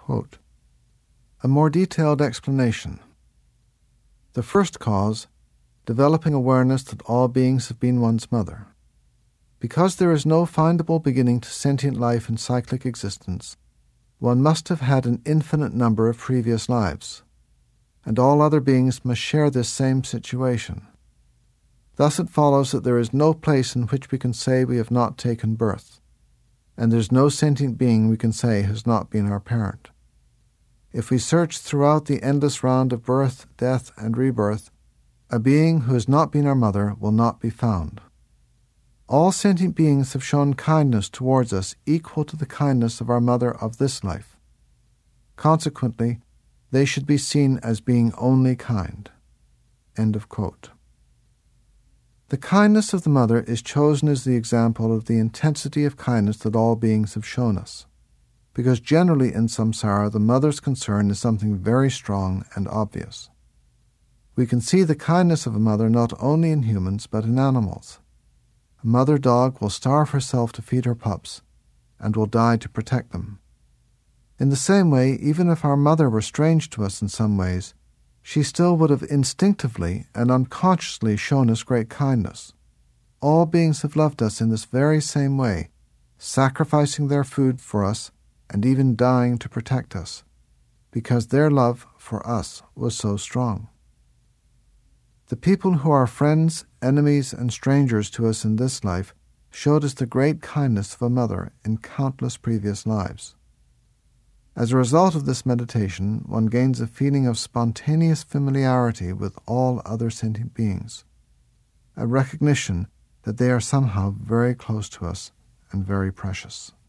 Quote, a more detailed explanation. The first cause, developing awareness that all beings have been one's mother. Because there is no findable beginning to sentient life in cyclic existence, one must have had an infinite number of previous lives, and all other beings must share this same situation. Thus it follows that there is no place in which we can say we have not taken birth, and there is no sentient being we can say has not been our parent. If we search throughout the endless round of birth, death, and rebirth, a being who has not been our mother will not be found. All sentient beings have shown kindness towards us equal to the kindness of our mother of this life. Consequently, they should be seen as being only kind. End of quote. The kindness of the mother is chosen as the example of the intensity of kindness that all beings have shown us, because generally in samsara the mother's concern is something very strong and obvious. We can see the kindness of a mother not only in humans but in animals. A mother dog will starve herself to feed her pups and will die to protect them. In the same way, even if our mother were strange to us in some ways, she still would have instinctively and unconsciously shown us great kindness. All beings have loved us in this very same way, sacrificing their food for us and even dying to protect us, because their love for us was so strong. The people who are friends, enemies, and strangers to us in this life showed us the great kindness of a mother in countless previous lives. As a result of this meditation, one gains a feeling of spontaneous familiarity with all other sentient beings, a recognition that they are somehow very close to us and very precious.